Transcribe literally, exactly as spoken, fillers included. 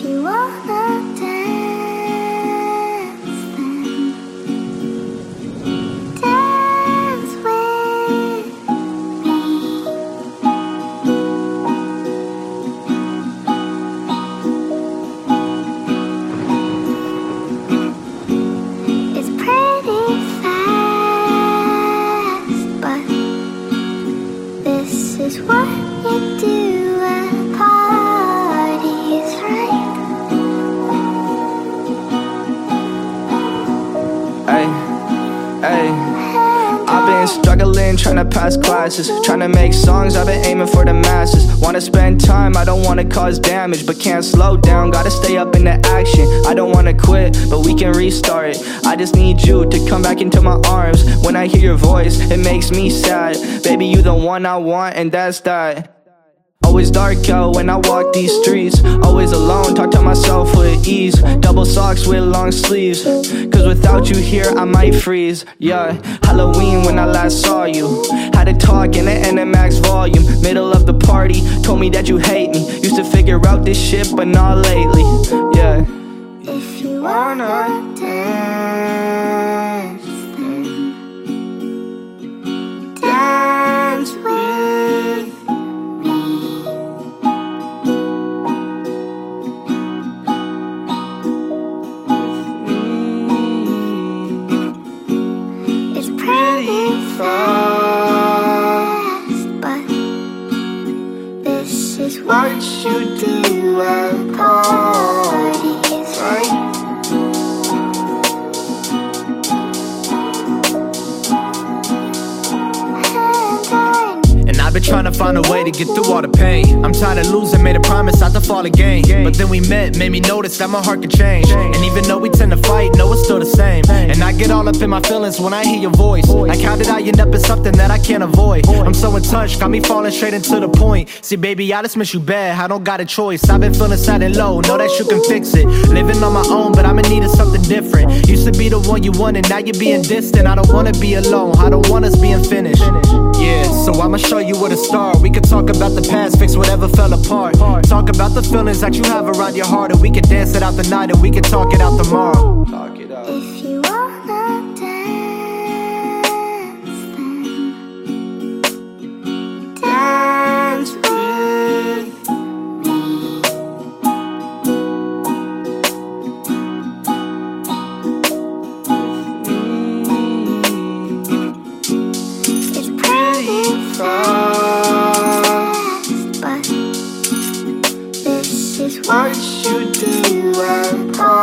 you wanna dance, then dance with me. It's pretty fast, but this is what you do at parties, right? Ay, ay. I've been struggling, trying to pass classes, trying to make songs, I've been aiming for the masses. Wanna spend time, I don't wanna cause damage, but can't slow down, gotta stay up in the action. I don't wanna quit, but we can restart it. I just need you to come back into my arms. When I hear your voice, it makes me sad. Baby, you the one I want, and that's that. Always dark out when I walk these streets. Always alone, talk to myself with ease. Double socks with long sleeves, cause without you here I might freeze. Yeah, Halloween when I last saw you. Had a talk in the N M X volume. Middle of the party, told me that you hate me. Used to figure out this shit, but not lately. Yeah. If you wanna dance, then dance with me. It's pretty fast, but this is what you do at parties, right? And I've been trying to find a way to get through all the pain. I'm tired of losing, made a promise not to fall again. But then we met, made me notice that my heart could change. And even though we tend to fight, no, it's still the same. And I get all up in my feelings when I hear your voice. Like how did I end up in something that I can't avoid? I'm so in touch, got me falling straight into the point. See baby, I just miss you bad, I don't got a choice. I've been feeling sad and low, know that you can fix it. Living on my own, but I'm in need of something different. Used to be the one you wanted, now you're being distant. I don't wanna be alone, I don't want us being finished. Yeah, so I'ma show you where to start. We could talk about the past, fix whatever fell apart. Talk about the feelings that you have around your heart, and we can dance it out the night, and we can talk it out tomorrow. Talk it out. If you wanna dance, then dance with me. It's pretty fast, but this is what you do at parties.